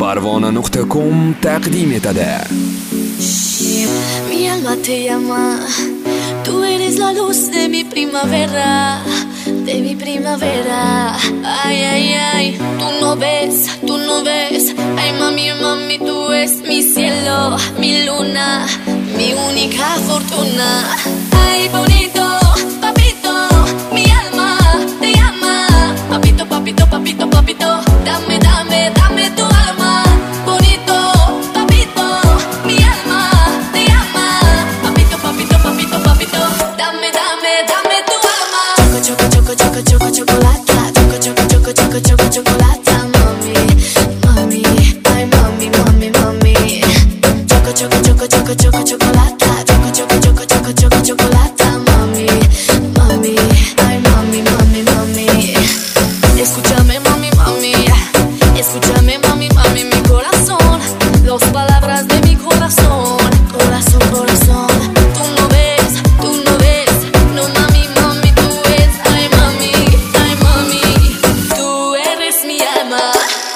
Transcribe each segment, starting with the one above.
Parvona.com taqdim etadi. Mi alma te llama, tú eres la luz de mi primavera, de mi primavera. Ay, ay, ay, tú no ves, ay mami, mami, tú eres mi cielo, mi luna, mi única fortuna. Ay, bonito, papito, mi alma te llama, papito, papito, papito, papito, dame, dame, dame tu alma. Bonito, papito, mi alma te llama, papito, papito, papito, papito, dame, dame, dame tu alma. Choco, choco, choco, choco, chocolata, choco, choco, choco, choco, choco, chocolata, mami, mami, ay mami, mami, mami. Choco, choco, choco, choco, choco, chocolata, choco, choco, choco, choco, choco, chocolata, mami, mami, ay mami, mami, mami. Escúchame, mami, mami, escúchame, mami, mami, mi corazón, las palabras de mi corazón, corazón, corazón. Tú no ves, no mami, mami, tú eres, ay mami, tú eres mi alma.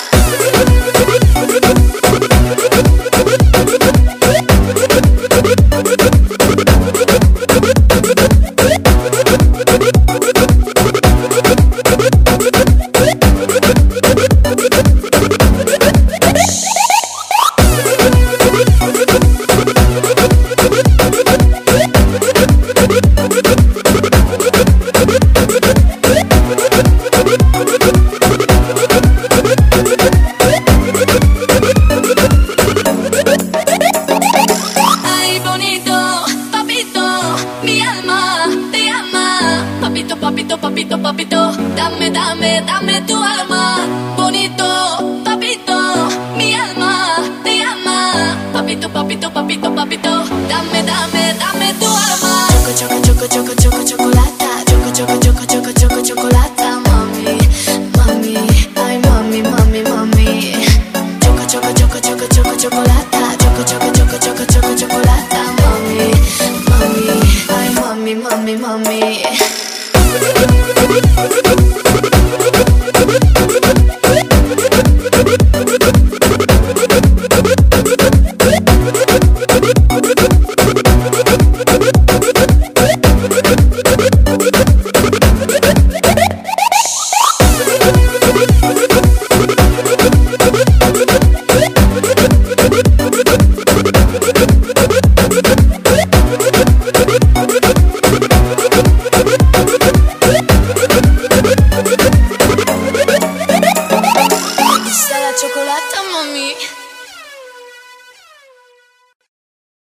Papito, papito, papito, dame, dame, dame tu alma. Bonito, papito, mi alma te llama. Papito, papito, papito, papito, dame, dame, dame tu alma. Choco, choco, choco, choco, choco, chocolata. Choco, choco, choco, choco, choco, chocolata, mami, mami, ay mami, mami, mami. Choco, choco, choco, choco, choco, chocolata. Choco, choco, choco, choco, choco, chocolata, mami, mami, ay mami, mami, mami. Chocolate, mami.